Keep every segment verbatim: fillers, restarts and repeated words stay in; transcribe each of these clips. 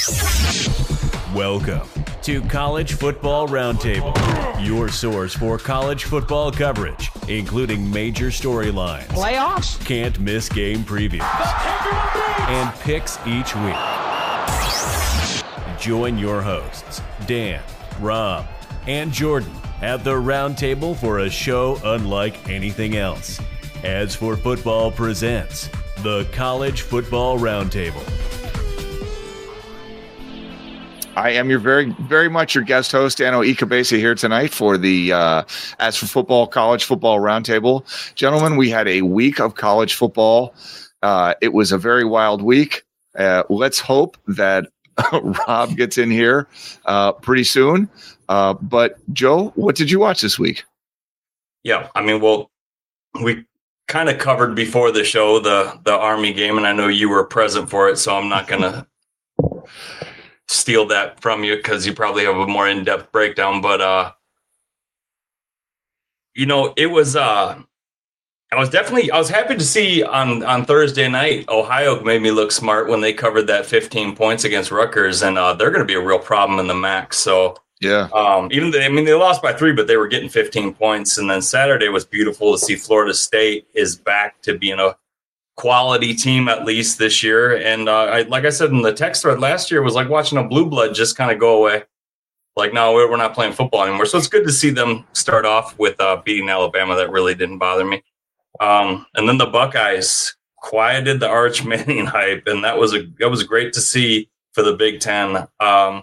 Welcome to College Football Roundtable, your source for college football coverage, including major storylines, playoffs, can't miss game previews, and picks each week. Join your hosts, Dan, Rob, and Jordan at the Roundtable for a show unlike anything else. As for Football presents the College Football Roundtable. I am your very, very much your guest host, Dano Ikebese, here tonight for the uh, As for Football College Football Roundtable. Gentlemen, we had a week of college football. Uh, it was a very wild week. Uh, let's hope that Rob gets in here uh, pretty soon. Uh, but, Joe, what did you watch this week? Yeah, I mean, well, we kind of covered before the show the the Army game, and I know you were present for it, so I'm not going to steal that from you because you probably have a more in-depth breakdown. But, uh, you know, it was uh, – I was definitely – I was happy to see on, on Thursday night, Ohio made me look smart when they covered that fifteen points against Rutgers, and uh, they're going to be a real problem in the M A C. So, yeah, um, even though, I mean, they lost by three, but they were getting fifteen points. And then Saturday was beautiful to see Florida State is back to being a quality team at least this year. And uh, I, like I said in the text thread last year, was like watching a blue blood just kind of go away. Like, no, we're not playing football anymore. So it's good to see them start off with uh, beating Alabama. That really didn't bother me. Um, and then the Buckeyes quieted the Arch Manning hype, and that was a that was great to see for the Big Ten. Um,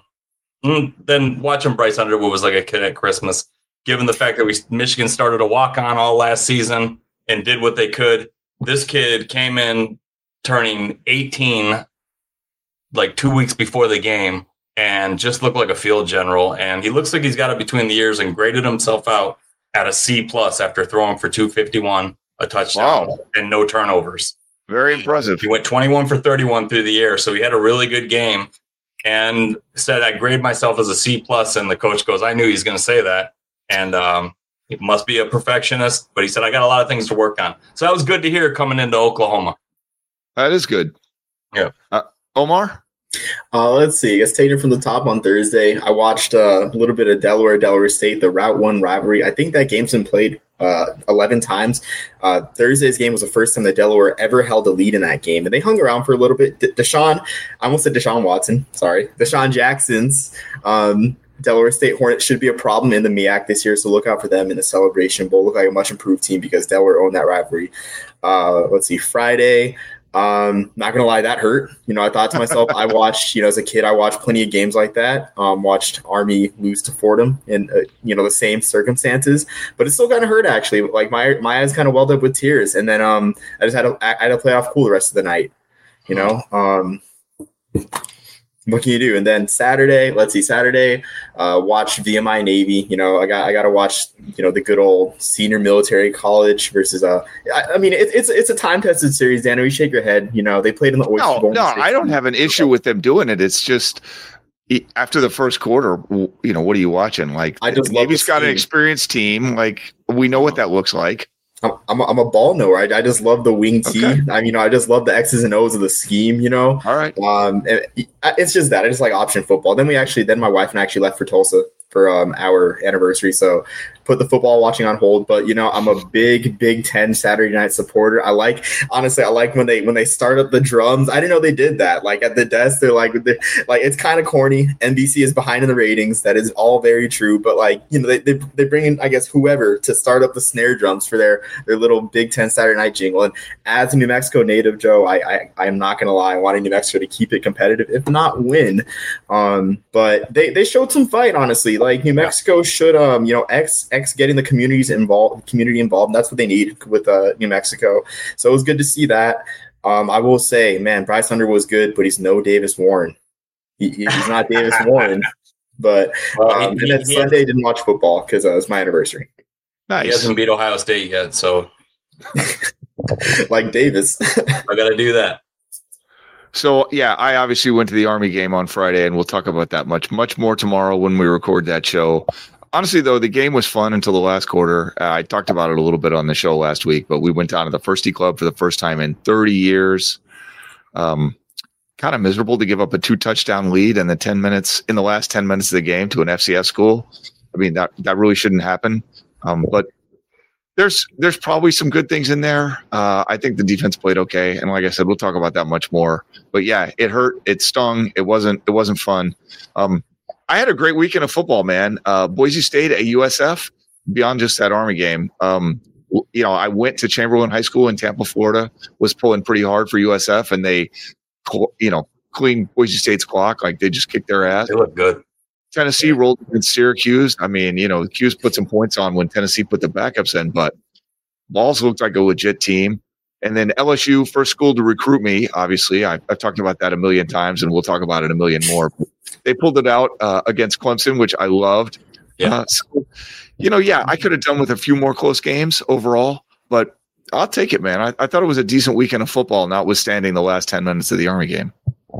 then watching Bryce Underwood was like a kid at Christmas, given the fact that we Michigan started a walk on all last season and did what they could. This kid came in turning eighteen like two weeks before the game and just looked like a field general. And he looks like he's got it between the ears and graded himself out at a C plus after throwing for two fifty-one, a touchdown, wow, and no turnovers. Very impressive. He went twenty-one for thirty-one through the air. So he had a really good game and said, I grade myself as a C plus. And the coach goes, I knew he's going to say that. And, um, he must be a perfectionist, but he said, I got a lot of things to work on. So that was good to hear coming into Oklahoma. That is good. Yeah. Uh, Omar? Uh, let's see. Let's take it from the top on Thursday. I watched uh, a little bit of Delaware, Delaware State, the Route one rivalry. I think that game's been played uh, eleven times. Uh, Thursday's game was the first time that Delaware ever held a lead in that game, and they hung around for a little bit. De- Deshaun, I almost said Deshaun Watson. Sorry. Deshaun Jackson's um, Delaware State Hornets should be a problem in the M E A C this year, so look out for them in the Celebration Bowl. Look like a much improved team because Delaware owned that rivalry. Uh, let's see, Friday. Um, not gonna lie, that hurt. You know, I thought to myself, I watched, you know, as a kid, I watched plenty of games like that. Um, watched Army lose to Fordham in, uh, you know, the same circumstances, but it still kind of hurt actually. Like my my eyes kind of welled up with tears, and then um, I just had to I had to play off cool the rest of the night. You know, um. What can you do? And then Saturday, let's see, Saturday, uh, watch V M I Navy. You know, I got I got to watch, you know, the good old senior military college versus, uh, I, I mean, it, it's it's a time tested series, Dan. You shake your head. You know, they played in the Oyster Bowl. No, no, I don't have an issue with them doing it. It's just after the first quarter, you know, what are you watching? Like, I just Navy's got an experienced team. Like, we know what that looks like. I'm I'm a, I'm a ball knower. I, I just love the wing T. Okay. I mean, you know, I just love the X's and O's of the scheme. You know, all right. Um, and it's just that I just like option football. Then we actually, then my wife and I actually left for Tulsa for um our anniversary. So put the football watching on hold. But you know, I'm a big Big Ten Saturday night supporter. I like honestly, I like when they when they start up the drums. I didn't know they did that. Like at the desk, they're like, they're, like it's kind of corny. N B C is behind in the ratings. That is all very true. But like you know, they they they bring in I guess whoever to start up the snare drums for their their little Big Ten Saturday night jingle. And as a New Mexico native, Joe, I I, I am not gonna lie, I wanted New Mexico to keep it competitive, if not win. Um, but they they showed some fight, honestly. Like New Mexico should um you know X. X getting the communities involved, community involved. That's what they need with uh, New Mexico. So it was good to see that. Um, I will say, man, Bryce Underwood was good, but he's no Davis Warren. He, he's not Davis Warren. But um, and then Sunday didn't watch football because uh, it was my anniversary. Nice. He hasn't beat Ohio State yet, so like Davis, I got to do that. So, yeah, I obviously went to the Army game on Friday, and we'll talk about that much, much more tomorrow when we record that show. Honestly, though, the game was fun until the last quarter. Uh, I talked about it a little bit on the show last week, but we went down to the Firsty Club for the first time in thirty years. Um, kind of miserable to give up a two touchdown lead in the ten minutes in the last ten minutes of the game to an F C S school. I mean, that, that really shouldn't happen. Um, but there's, there's probably some good things in there. Uh, I think the defense played okay. And like I said, we'll talk about that much more, but yeah, it hurt. It stung. It wasn't, it wasn't fun. Um, I had a great weekend of football, man. Uh, Boise State at U S F, beyond just that Army game. Um, you know, I went to Chamberlain High School in Tampa, Florida, was pulling pretty hard for U S F, and they, you know, cleaned Boise State's clock. Like, they just kicked their ass. They look good. Tennessee rolled against Syracuse. I mean, you know, Cuse put some points on when Tennessee put the backups in, but Vols looked like a legit team. And then L S U, first school to recruit me, obviously. I, I've talked about that a million times, and we'll talk about it a million more. They pulled it out uh, against Clemson, which I loved. Yeah. Uh, so, you know, yeah, I could have done with a few more close games overall, but I'll take it, man. I, I thought it was a decent weekend of football, notwithstanding the last ten minutes of the Army game.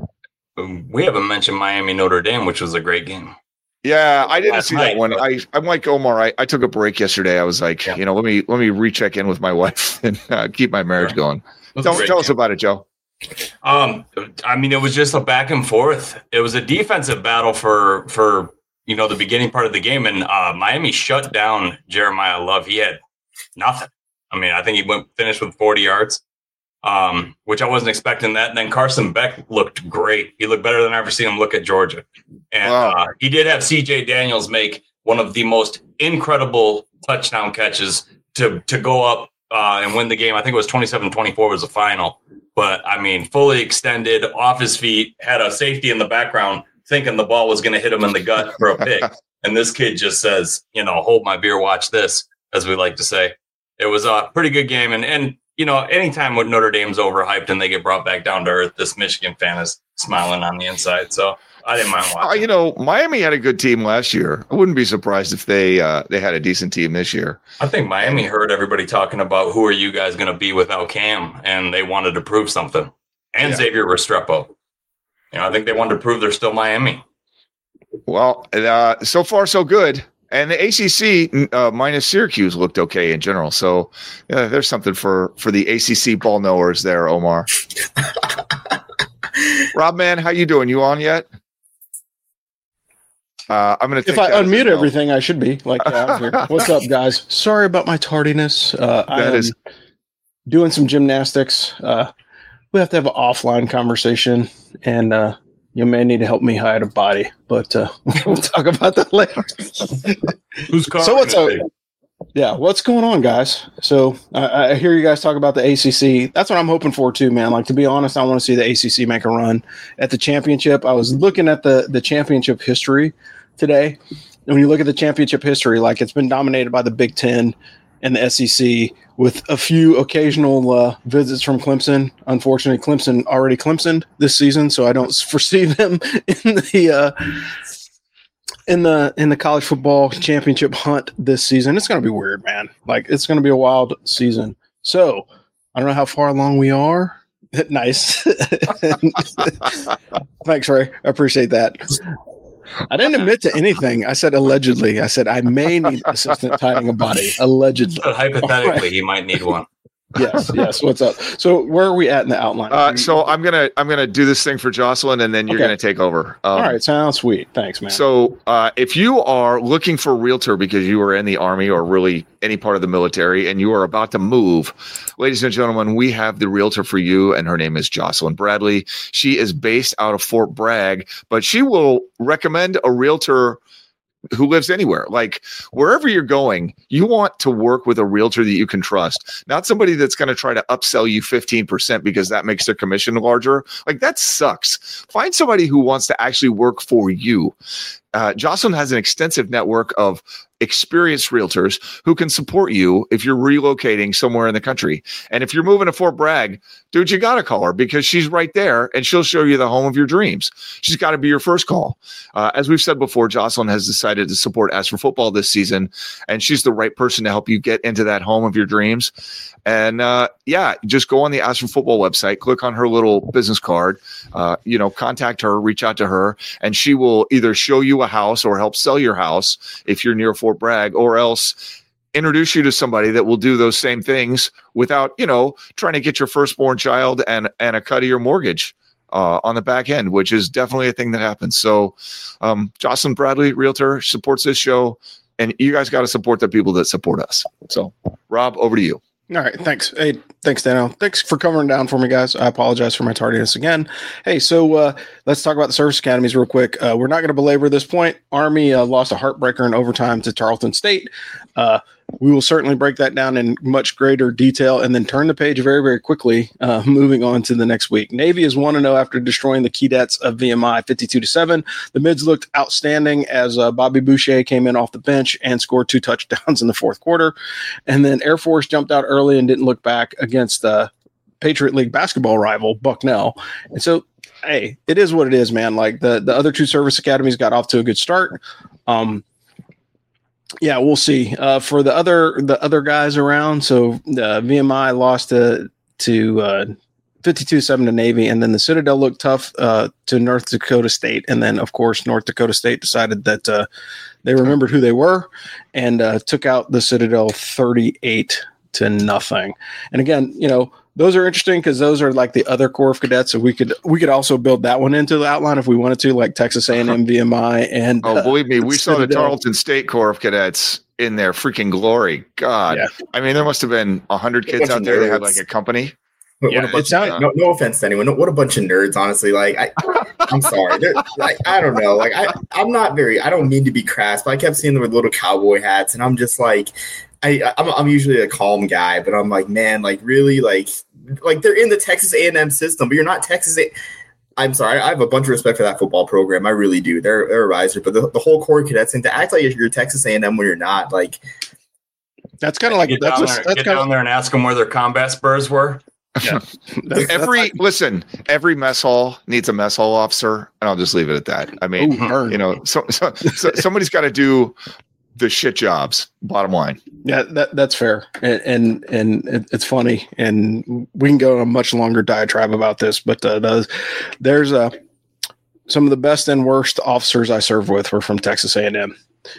We haven't mentioned Miami Notre Dame, which was a great game. Yeah, I didn't Last see night, that one. but- I, I'm like Omar. I, I took a break yesterday. I was like, Yeah. you know, let me let me recheck in with my wife and uh, keep my marriage Sure. going. It was a Tell, great tell us game. about it, Joe. Um, I mean, it was just a back and forth. It was a defensive battle for for you know the beginning part of the game, and uh, Miami shut down Jeremiah Love. He had nothing. I mean, I think he went finished with forty yards, um, which I wasn't expecting that. And then Carson Beck looked great. He looked better than I ever seen him look at Georgia. And Wow. uh, he did have C J Daniels make one of the most incredible touchdown catches to to go up uh, and win the game. I think it was twenty-seven twenty-four was the final. But, I mean, fully extended, off his feet, had a safety in the background thinking the ball was going to hit him in the gut for a pick. And this kid just says, you know, hold my beer, watch this, as we like to say. It was a pretty good game. And, and you know, anytime when Notre Dame's overhyped and they get brought back down to earth, this Michigan fan is smiling on the inside. So I didn't mind watching. Uh, you know, Miami had a good team last year. I wouldn't be surprised if they uh, they had a decent team this year. I think Miami heard everybody talking about who are you guys going to be without Cam, and they wanted to prove something. And Yeah. Xavier Restrepo. You know, I think they wanted to prove they're still Miami. Well, uh, so far so good. And the A C C uh, minus Syracuse looked okay in general. So yeah, there's something for for the A C C ball knowers there, Omar. Rob, man, how you doing? You on yet? Uh, I'm going to If I unmute everything, I should be like yeah, I'm here. What's up, guys? Sorry about my tardiness. Uh, I That am is- doing some gymnastics. Uh, we have to have an offline conversation, and uh, you may need to help me hide a body, but uh, we'll talk about that later. Who's car? So what's up? Yeah, what's going on, guys? So I I hear you guys talk about the A C C. That's what I'm hoping for too, man. Like, to be honest, I want to see the A C C make a run at the championship. I was looking at the the championship history today. And when you look at the championship history, like, it's been dominated by the Big Ten and the S E C, with a few occasional uh, visits from Clemson. Unfortunately, Clemson already Clemsoned this season, so I don't foresee them in the uh, in the in the college football championship hunt this season. It's going to be weird, man. Like, it's going to be a wild season. So I don't know how far along we are. Nice. Thanks, Ray. I appreciate that. I didn't admit to anything. I said allegedly. I said I may need assistant hiding a body. Allegedly. But hypothetically, All right. he might need one. Yes, yes. What's up? So where are we at in the outline? Uh, so I'm gonna I'm gonna do this thing for Jocelyn, and then you're Okay. gonna take over. Um, all right, sounds sweet. Thanks, man. So uh, if you are looking for a realtor because you are in the Army or really any part of the military and you are about to move, ladies and gentlemen, we have the realtor for you, and her name is Jocelyn Bradley. She is based out of Fort Bragg, but she will recommend a realtor who lives anywhere. Like, wherever you're going, you want to work with a realtor that you can trust, not somebody that's going to try to upsell you fifteen percent because that makes their commission larger. Like, that sucks. Find somebody who wants to actually work for you. Uh, Jocelyn has an extensive network of experienced realtors who can support you if you're relocating somewhere in the country. And if you're moving to Fort Bragg, dude, you got to call her because she's right there and she'll show you the home of your dreams. She's got to be your first call. Uh, as we've said before, Jocelyn has decided to support As for Football this season, and she's the right person to help you get into that home of your dreams. And uh, yeah, just go on the As for Football website, click on her little business card, uh, you know, contact her, reach out to her, and she will either show you a house or help sell your house if you're near Fort Bragg, or else introduce you to somebody that will do those same things without, you know, trying to get your firstborn child and, and a cut of your mortgage. uh, on the back end, which is definitely a thing that happens. So, um, Jocelyn Bradley, realtor, supports this show, and you guys got to support the people that support us. So, Rob, over to you. All right. Thanks. Hey, thanks, Dano. Thanks for covering down for me, guys. I apologize for my tardiness again. Hey, so uh, let's talk about the service academies real quick. Uh, we're not going to belabor this point. Army uh, lost a heartbreaker in overtime to Tarleton State. Uh, we will certainly break that down in much greater detail and then turn the page very, very quickly, uh, moving on to the next week. Navy is one and oh after destroying the Keydets of V M I fifty-two to seven. The mids looked outstanding as uh, Bobby Boucher came in off the bench and scored two touchdowns in the fourth quarter. And then Air Force jumped out early and didn't look back against the Patriot League basketball rival Bucknell. And so, hey, it is what it is, man. Like the, the other two service academies got off to a good start. Um, Yeah, we'll see. Uh, for the other the other guys around, so uh, V M I lost to to uh, fifty-two seven to Navy, and then the Citadel looked tough uh, to North Dakota State, and then of course North Dakota State decided that uh, they remembered who they were and uh, took out the Citadel thirty-eight to nothing. And again, you know, those are interesting because those are like the other Corps of Cadets. So we could we could also build that one into the outline if we wanted to, like Texas A and M, V M I, and oh, believe me, we uh, saw the Citadel. Tarleton State Corps of Cadets in their freaking glory. God, Yeah. I mean, there must have been a hundred kids out there that had like a company. What, Yeah, what a bunch it sounded- of, no, no offense to anyone. What a bunch of nerds, honestly. Like, I, I'm sorry. They're, like, I don't know. Like, I, I'm not very. I don't mean to be crass, but I kept seeing them with little cowboy hats, and I'm just like, I, I'm, I'm usually a calm guy, but I'm like, man, like really, like, like they're in the Texas A and M system, but you're not Texas A. I'm sorry. I have a bunch of respect for that football program. I really do. They're, they're a riser, but the, the whole Corps of Cadets, and to act like you're Texas A and M when you're not, like, That's kind of like Get that's down a, there, that's get kind down of there and ask them where their combat spurs were. yeah. That's, Every that's like, listen, every mess hall needs a mess hall officer, and I'll just leave it at that. I mean, ooh, burn. you know, so, so, so somebody's got to do the shit jobs. Bottom line. Yeah, that that's fair, and and, and it, it's funny, and we can go on a much longer diatribe about this, but uh, the, there's a some of the best and worst officers I served with were from Texas A and M,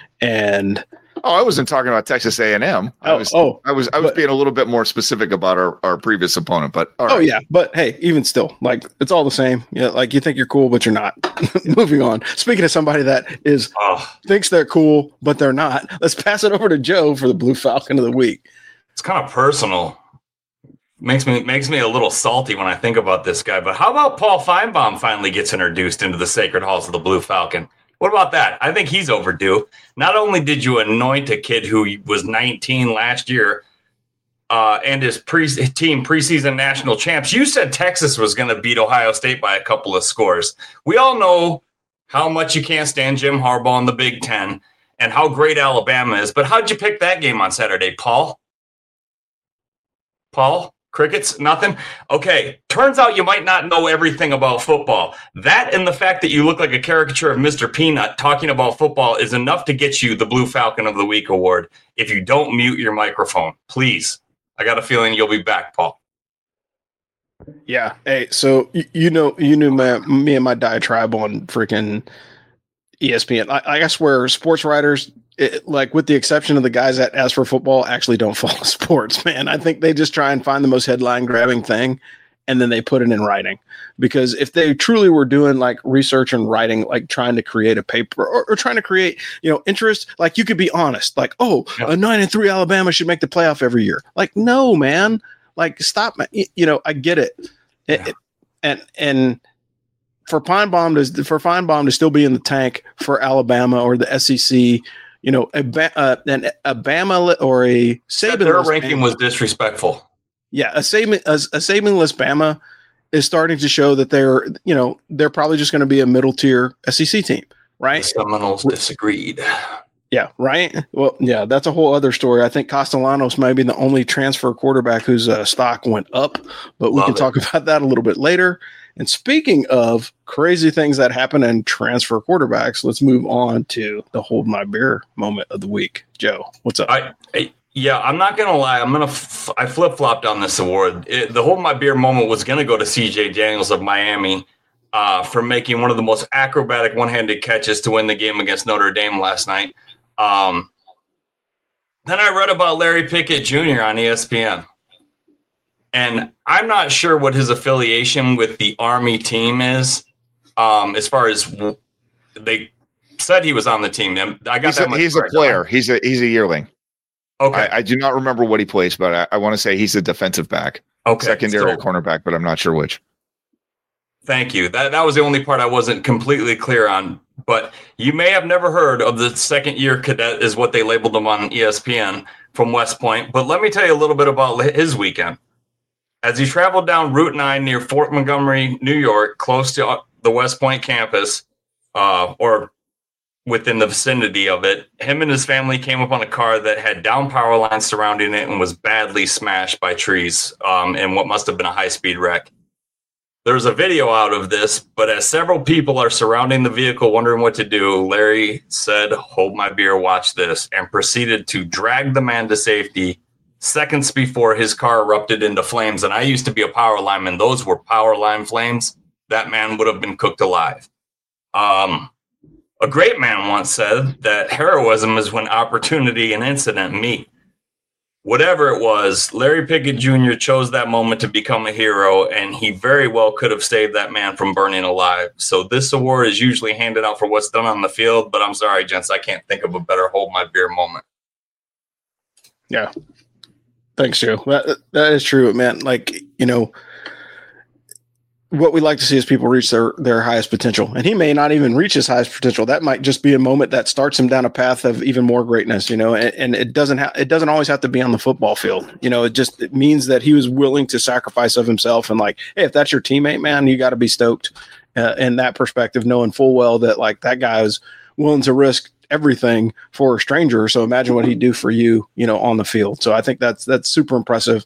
and Oh, I wasn't talking about Texas A and M. I oh was, oh I was, I was but- being a little bit more specific about our, our previous opponent. But all right. oh yeah, but hey, even still, like it's all the same. Yeah, like you think you're cool, but you're not. Moving on. Speaking of somebody that is Oh, thinks they're cool, but they're not. Let's pass it over to Joe for the Blue Falcon of the week. it's kind of personal. Makes me makes me a little salty when I think about this guy. But how about Paul Feinbaum finally gets introduced into the sacred halls of the Blue Falcon? What about that? I think he's overdue. Not only did you anoint a kid who was nineteen last year uh, and his pre- team preseason national champs, you said Texas was going to beat Ohio State by a couple of scores. We all know how much you can't stand Jim Harbaugh in the Big Ten and how great Alabama is. But how'd you pick that game on Saturday, Paul? Paul? Crickets? Nothing? Okay. Turns out you might not know everything about football. That and the fact that you look like a caricature of Mister Peanut talking about football is enough to get you the Blue Falcon of the Week award if you don't mute your microphone. Please. I got a feeling you'll be back, Paul. Yeah. Hey, so you, you know, you knew my, me and my diatribe on freaking E S P N. I, I swear, sports writers, it, like with the exception of the guys that As for Football, actually don't follow sports, man. I think they just try and find the most headline grabbing thing and then they put it in writing. Because if they truly were doing like research and writing, like trying to create a paper or, or trying to create, you know, interest, like you could be honest, like, oh, Yep. a nine and three Alabama should make the playoff every year. Like, no, man. Like, stop. You, you know, I get it. It- Yeah. it- and and for Feinbaum to for Feinbaum to still be in the tank for Alabama or the S E C, you know, a Ba- uh, an a Bama or a Said their Saban ranking was disrespectful. yeah, a Saban a, a Saban-less Bama is starting to show that they're you know they're probably just going to be a middle tier S E C team, The right? Seminoles disagreed. Yeah, right. Well, yeah, that's a whole other story. I think Castellanos may be the only transfer quarterback whose uh, stock went up, but we Love can it. talk about that a little bit later. And speaking of crazy things that happen in transfer quarterbacks, let's move on to the hold my beer moment of the week. Joe, what's up? I, I yeah, I'm not gonna lie. I'm gonna f- I flip flopped on this award. It, the hold my beer moment was gonna go to C J Daniels of Miami uh, for making one of the most acrobatic one-handed catches to win the game against Notre Dame last night. Um, then I read about Larry Pickett Junior on E S P N. And I'm not sure what his affiliation with the Army team is. Um, as far as they said he was on the team. I got he's that a, much he's a right. player. He's a he's a yearling. Okay. I, I do not remember what he plays, but I, I want to say he's a defensive back. Okay. Secondary so, cornerback, but I'm not sure which. Thank you. That that was the only part I wasn't completely clear on. But you may have never heard of the second year cadet, is what they labeled him on E S P N, from West Point. But let me tell you a little bit about his weekend. As he traveled down Route nine near Fort Montgomery, New York, close to the West Point campus, uh, or within the vicinity of it, him and his family came up on a car that had down power lines surrounding it and was badly smashed by trees um, in what must have been a high-speed wreck. There's a video out of this, but as several people are surrounding the vehicle wondering what to do, Larry said, "Hold my beer, watch this," and proceeded to drag the man to safety seconds before his car erupted into flames. And I used to be a power lineman. Those were power line flames. That man would have been cooked alive. Um, a great man once said that heroism is when opportunity and incident meet. Whatever it was, Larry Pickett Junior chose that moment to become a hero, and he very well could have saved that man from burning alive. So this award is usually handed out for what's done on the field, but I'm sorry, gents, I can't think of a better hold my beer moment. Yeah. Thanks, Joe. That, that is true, man. Like, you know, what we like to see is people reach their, their highest potential, and he may not even reach his highest potential. That might just be a moment that starts him down a path of even more greatness, you know, and, and it doesn't have, it doesn't always have to be on the football field. You know, it just, it means that he was willing to sacrifice of himself, and like, hey, if that's your teammate, man, you got to be stoked uh, in that perspective, knowing full well that like that guy was willing to risk everything for a stranger. So imagine what he'd do for you, you know, on the field. So I think that's, that's super impressive.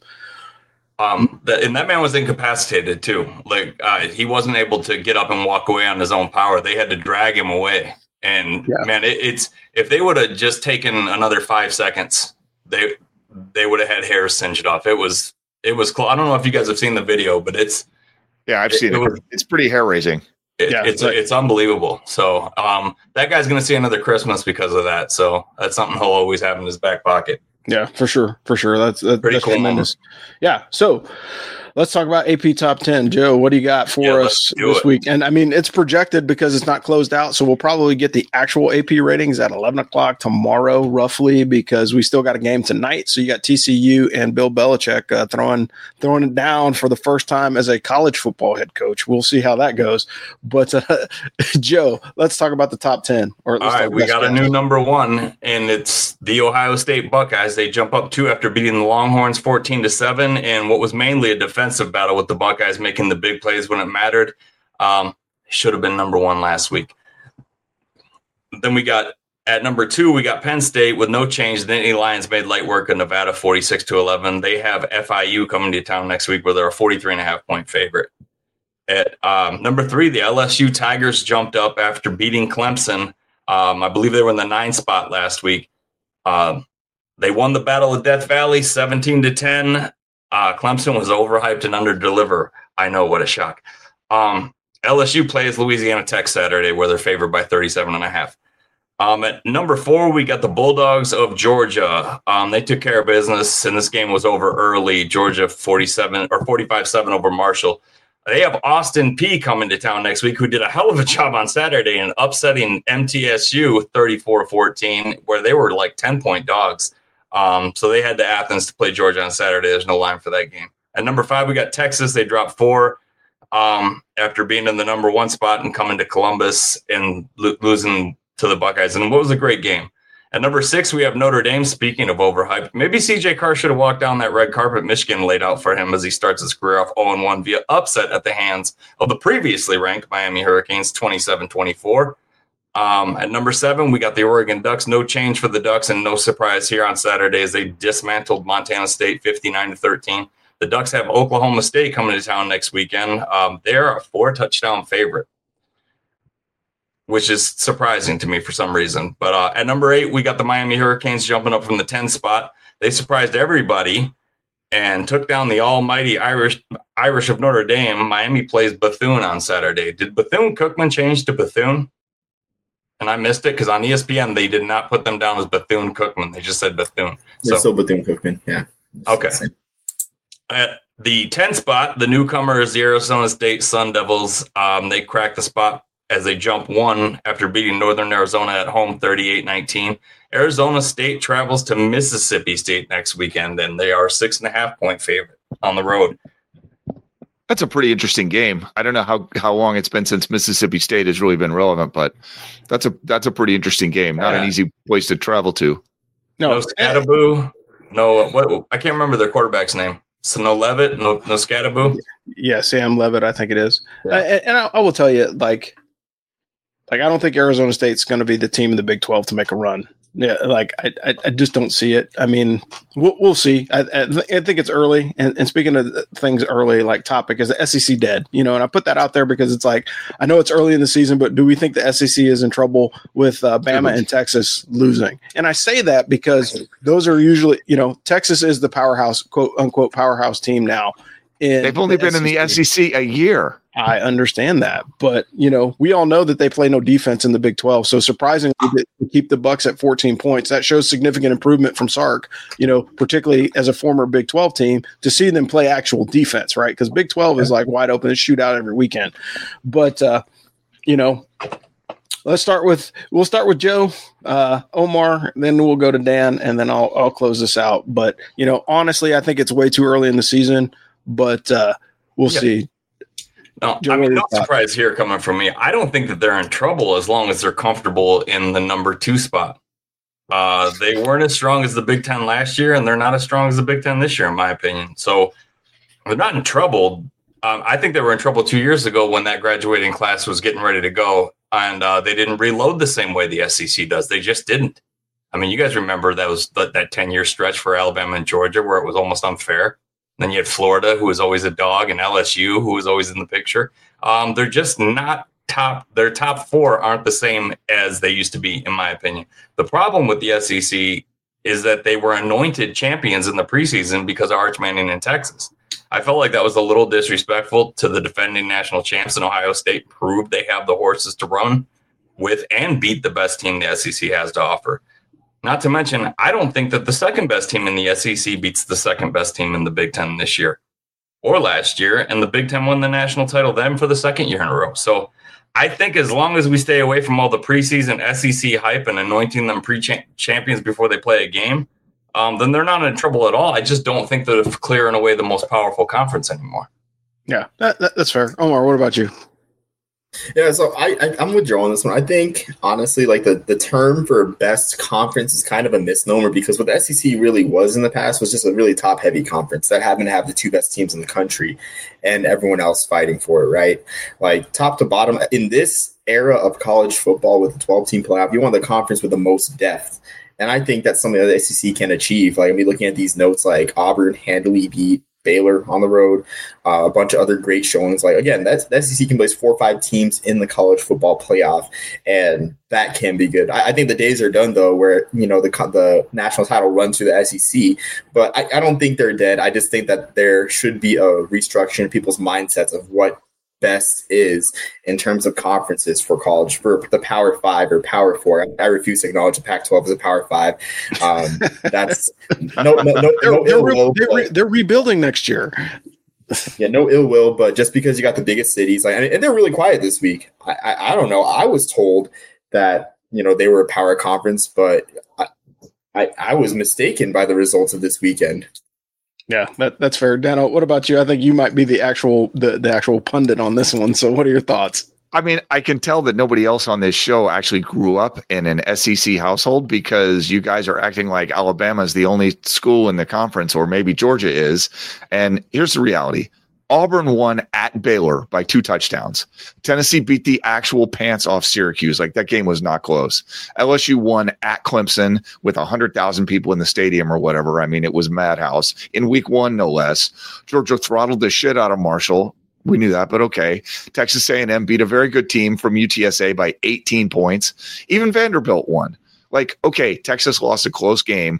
Um, the, and that man was incapacitated too. Like uh, he wasn't able to get up and walk away on his own power. They had to drag him away. And yeah. man, it, it's if they would have just taken another five seconds, they they would have had hair singed off. It was it was close. I don't know if you guys have seen the video, but it's yeah, I've it, seen it. it was, it's pretty hair raising. It, yeah, it's it's unbelievable. So um, that guy's going to see another Christmas because of that. So that's something he'll always have in his back pocket. Yeah, for sure. For sure. That's, that, Pretty that's cool tremendous. Moment. Yeah. So let's talk about A P Top ten. Joe, what do you got for yeah, us this it. week? And I mean, it's projected because it's not closed out. So we'll probably get the actual A P ratings at eleven o'clock tomorrow, roughly, because we still got a game tonight. So you got T C U and Bill Belichick uh, throwing, throwing it down for the first time as a college football head coach. We'll see how that goes. But uh, Joe, let's talk about the top ten. Or All right, we got a new number one, and it's the Ohio State Buckeyes. They jump up two after beating the Longhorns fourteen to seven, and what was mainly a defensive battle with the Buckeyes making the big plays when it mattered. Um, should have been number one last week. Then we got at number two, we got Penn State with no change. The Nittany Lions made light work of Nevada forty-six to eleven. They have F I U coming to town next week where they're a forty-three and a half point favorite. At um, number three, the L S U Tigers jumped up after beating Clemson. Um, I believe they were in the nine spot last week. Um, They won the Battle of Death Valley seventeen to ten. Uh, Clemson was overhyped and under-deliver. I know, what a shock. Um, L S U plays Louisiana Tech Saturday, where they're favored by thirty-seven and a half. Um, at number four, we got the Bulldogs of Georgia. Um, they took care of business, and this game was over early. Georgia forty-seven or forty-five seven over Marshall. They have Austin Peay coming to town next week, who did a hell of a job on Saturday in upsetting M T S U thirty-four fourteen, where they were like ten-point dogs. Um, so they head to Athens to play Georgia on Saturday. There's no line for that game. At number five, we got Texas. They dropped four um, after being in the number one spot and coming to Columbus and lo- losing to the Buckeyes. And what was a great game. At number six, we have Notre Dame. Speaking of overhyped, maybe C J Carr should have walked down that red carpet Michigan laid out for him as he starts his career off oh and one via upset at the hands of the previously ranked Miami Hurricanes, twenty-seven twenty-four. Um, at number seven, we got the Oregon Ducks. No change for the Ducks, and no surprise here on Saturday as they dismantled Montana State fifty-nine to thirteen. The Ducks have Oklahoma State coming to town next weekend. Um, they're a four-touchdown favorite, which is surprising to me for some reason. But uh, at number eight, we got the Miami Hurricanes jumping up from the ten spot. They surprised everybody and took down the almighty Irish Irish of Notre Dame. Miami plays Bethune on Saturday. Did Bethune-Cookman change to Bethune? And I missed it because on E S P N, they did not put them down as Bethune-Cookman. They just said Bethune. They're so, still Bethune-Cookman, yeah. Okay. At The ten spot, the newcomer is the Arizona State Sun Devils. Um, they cracked the spot as they jump one after beating Northern Arizona at home thirty-eight nineteen. Arizona State travels to Mississippi State next weekend, and they are six and a half point favorite on the road. That's a pretty interesting game. I don't know how, how long it's been since Mississippi State has really been relevant, but that's a that's a pretty interesting game. Not yeah. an easy place to travel to. No, no Scadaboo. No, what I can't remember their quarterback's name. So no Levitt, no no Scadaboo. Yeah, Sam Levitt, I think it is. Yeah. Uh, and I, I will tell you, like, like I don't think Arizona State's going to be the team in the Big twelve to make a run. Yeah, like I, I, I just don't see it. I mean, we'll, we'll see. I, I, I think it's early. And, and speaking of things early, like topic is the S E C dead, you know, and I put that out there because it's like, I know it's early in the season, but do we think the S E C is in trouble with uh, Bama and Texas losing? And I say that because those are usually, you know, Texas is the powerhouse, quote unquote, powerhouse team now. They've only the been S E C. In the S E C a year. I understand that, but you know, we all know that they play no defense in the Big twelve. So surprisingly, to keep the Bucks at fourteen points, that shows significant improvement from Sark. You know, particularly as a former Big twelve team, to see them play actual defense, right? Because Big twelve is like wide open, shoot out every weekend. But uh, you know, let's start with we'll start with Joe, uh, Omar, then we'll go to Dan, and then I'll I'll close this out. But you know, honestly, I think it's way too early in the season, but uh, we'll yeah. see. No, I mean, no surprise here coming from me. I don't think that they're in trouble as long as they're comfortable in the number two spot. Uh, they weren't as strong as the Big Ten last year, and they're not as strong as the Big Ten this year, in my opinion. So they're not in trouble. Um, I think they were in trouble two years ago when that graduating class was getting ready to go, and uh, they didn't reload the same way the S E C does. They just didn't. I mean, you guys remember that was that, that ten-year stretch for Alabama and Georgia where it was almost unfair. Then you had Florida, who was always a dog, and L S U, who was always in the picture. Um, they're just not top. Their top four aren't the same as they used to be, in my opinion. The problem with the S E C is that they were anointed champions in the preseason because of Arch Manning in Texas. I felt like that was a little disrespectful to the defending national champs, and Ohio State proved they have the horses to run with and beat the best team the S E C has to offer. Not to mention, I don't think that the second best team in the S E C beats the second best team in the Big Ten this year or last year. And the Big Ten won the national title then for the second year in a row. So I think as long as we stay away from all the preseason S E C hype and anointing them pre-champions before they play a game, um, then they're not in trouble at all. I just don't think they're clearing away the most powerful conference anymore. Yeah, that, that, that's fair. Omar, what about you? Yeah, so I, I I'm with Joe on this one. I think honestly, like the, the term for best conference is kind of a misnomer because what the S E C really was in the past was just a really top heavy conference that happened to have the two best teams in the country and everyone else fighting for it, right? Like top to bottom in this era of college football with the twelve team playoff, you want the conference with the most depth. And I think that's something that the S E C can achieve. Like I mean, looking at these notes, like Auburn handily beat Baylor on the road, uh, a bunch of other great showings. Like again, that's the S E C can place four or five teams in the college football playoff, and that can be good. I, I think the days are done though, where you know the the national title runs through the S E C, but I, I don't think they're dead. I just think that there should be a restructuring in people's mindsets of what best is in terms of conferences for college, for the Power Five or Power Four. I, I refuse to acknowledge the Pac twelve as a Power Five. Um, that's no, no, no, they're, no they're, ill re- will, they're, re- they're rebuilding next year. Yeah, no ill will, but just because you got the biggest cities, like, and they're really quiet this week. I, I, I don't know. I was told that you know they were a power conference, but I, I, I was mistaken by the results of this weekend. Yeah, that, that's fair. Dano, what about you? I think you might be the actual the, the actual pundit on this one. So what are your thoughts? I mean, I can tell that nobody else on this show actually grew up in an S E C household because you guys are acting like Alabama is the only school in the conference, or maybe Georgia is. And here's the reality. Auburn won at Baylor by two touchdowns. Tennessee beat the actual pants off Syracuse. Like that game was not close. L S U won at Clemson with one hundred thousand people in the stadium or whatever. I mean, it was madhouse in week one, no less. Georgia throttled the shit out of Marshall. We knew that, but okay. Texas A and M beat a very good team from U T S A by eighteen points. Even Vanderbilt won. Like, okay, Texas lost a close game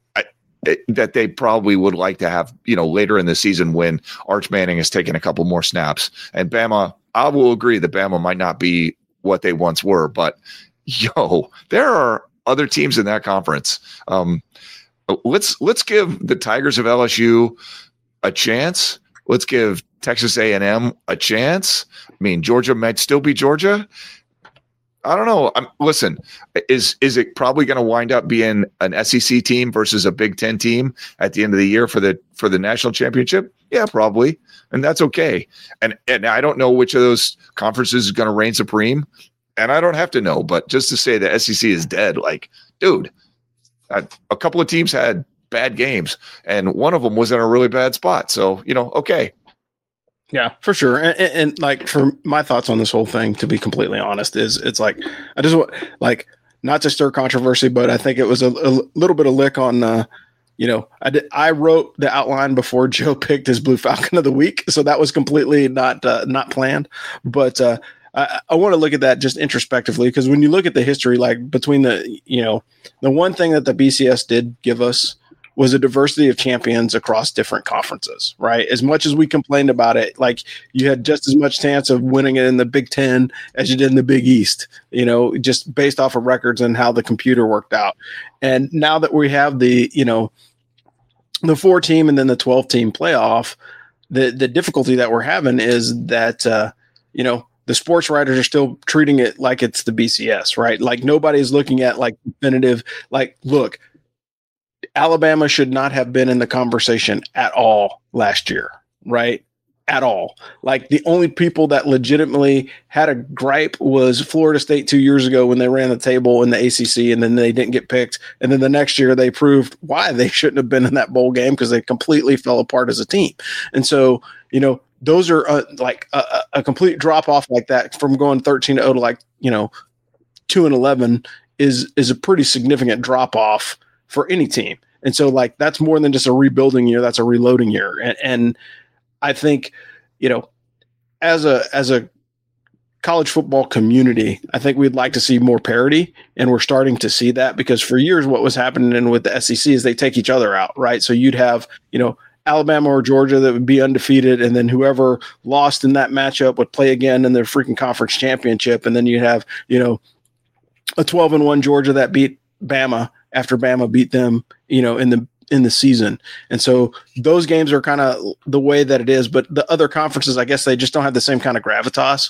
that they probably would like to have, you know, later in the season when Arch Manning has taken a couple more snaps. And Bama, I will agree that Bama might not be what they once were, but yo, there are other teams in that conference. Um, let's let's give the Tigers of L S U a chance let's give Texas A and M a chance. I mean, Georgia might still be Georgia. I don't know. I'm, listen, is is it probably going to wind up being an S E C team versus a Big Ten team at the end of the year for the for the national championship? Yeah, probably, and that's okay. And and I don't know which of those conferences is going to reign supreme, and I don't have to know. But just to say the S E C is dead, like, dude, I, a couple of teams had bad games, and one of them was in a really bad spot. So you know, okay. Yeah, for sure. And, and, and like for my thoughts on this whole thing, to be completely honest, is it's like I just want like not to stir controversy, but I think it was a, a little bit of lick on. Uh, you know, I did, I wrote the outline before Joe picked his Blue Falcon of the week, so that was completely not uh, not planned. But uh, I, I want to look at that just introspectively, because when you look at the history, like between the you know the one thing that the B C S did give us was a diversity of champions across different conferences, right? As much as we complained about it, like you had just as much chance of winning it in the Big Ten as you did in the Big East, you know, just based off of records and how the computer worked out. And now that we have the, you know, the four team and then the twelve team playoff, the, the difficulty that we're having is that, uh, you know, the sports writers are still treating it like it's the B C S, right? Like nobody's looking at like definitive, like, look, Alabama should not have been in the conversation at all last year, right? At all. Like the only people that legitimately had a gripe was Florida State two years ago when they ran the table in the A C C and then they didn't get picked. And then the next year they proved why they shouldn't have been in that bowl game, because they completely fell apart as a team. And so, you know, those are uh, like a, a complete drop off like that from going thirteen to oh to like, you know, two and eleven is, is a pretty significant drop off for any team. And so like, that's more than just a rebuilding year. That's a reloading year. And, and I think, you know, as a, as a college football community, I think we'd like to see more parity, and we're starting to see that, because for years, what was happening with the S E C is they take each other out, right? So you'd have, you know, Alabama or Georgia that would be undefeated, and then whoever lost in that matchup would play again in their freaking conference championship. And then you'd have, you know, a twelve and one Georgia that beat Bama after Bama beat them, you know, in the in the season. And so those games are kind of the way that it is. But the other conferences, I guess they just don't have the same kind of gravitas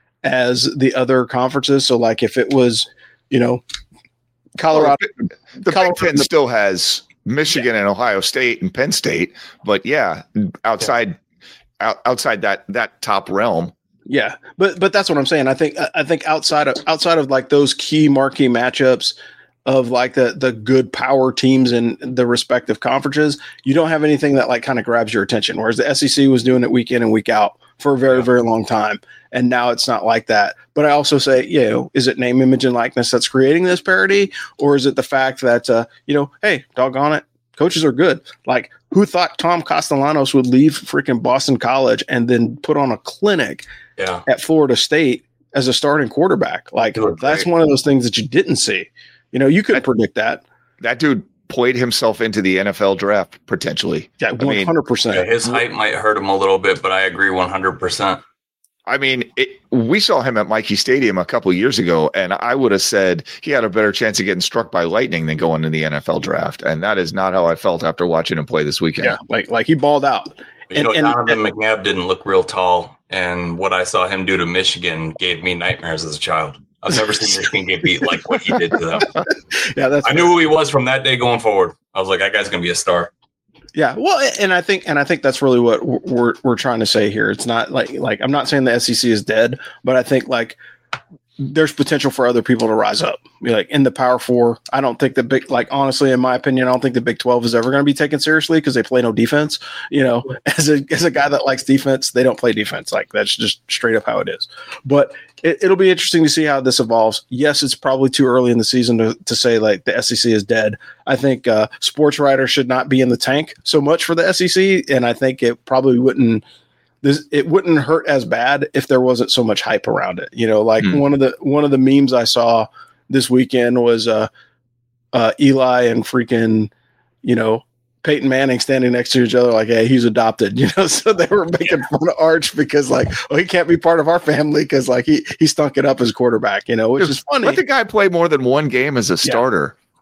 as the other conferences. So like if it was, you know, Colorado. Well, the Colorado, Big Ten still has Michigan yeah. and Ohio State and Penn State. But yeah, outside yeah. Out, outside that that top realm. Yeah. But but that's what I'm saying. I think I think outside of outside of like those key marquee matchups of like the the good power teams in the respective conferences, you don't have anything that like kind of grabs your attention. Whereas the S E C was doing it week in and week out for a very, yeah. very long time. And now it's not like that. But I also say, you know, is it name, image, and likeness that's creating this parity? Or is it the fact that, uh, you know, hey, doggone it, coaches are good. Like, who thought Tom Castellanos would leave freaking Boston College and then put on a clinic yeah. at Florida State as a starting quarterback? Like, that's one of those things that you didn't see. You know, you couldn't that, predict that. That dude played himself into the N F L draft potentially. Yeah, one hundred percent. I mean, yeah, his height might hurt him a little bit, but I agree one hundred percent. I mean, it, we saw him at Mikey Stadium a couple of years ago, and I would have said he had a better chance of getting struck by lightning than going to the N F L draft. And that is not how I felt after watching him play this weekend. Yeah, like like he balled out. You and, know, and, Donovan and, McNabb didn't look real tall, and what I saw him do to Michigan gave me nightmares as a child. I've never seen Michigan get beat like what he did to them. Yeah, that's. I knew who he was from that day going forward. I was like, that guy's going to be a star. Yeah, well, and I think, and I think that's really what we're we're trying to say here. It's not like like I'm not saying the S E C is dead, but I think like there's potential for other people to rise up. Like in the Power Four, I don't think the big, like honestly, in my opinion, I don't think the Big twelve is ever going to be taken seriously because they play no defense. You know, as a as a guy that likes defense, they don't play defense. Like that's just straight up how it is. But it, it'll be interesting to see how this evolves. Yes, it's probably too early in the season to to say like the S E C is dead. I think uh, sports writers should not be in the tank so much for the S E C, and I think it probably wouldn't. This, it wouldn't hurt as bad if there wasn't so much hype around it. You know, like mm. one of the one of the memes I saw this weekend was uh, uh, Eli and freaking, you know, Peyton Manning standing next to each other like, hey, he's adopted. You know, so they were making yeah. fun of Arch because like, oh, he can't be part of our family because like he he stunk it up as quarterback. You know, which Dude, is funny. Let the guy play more than one game as a starter.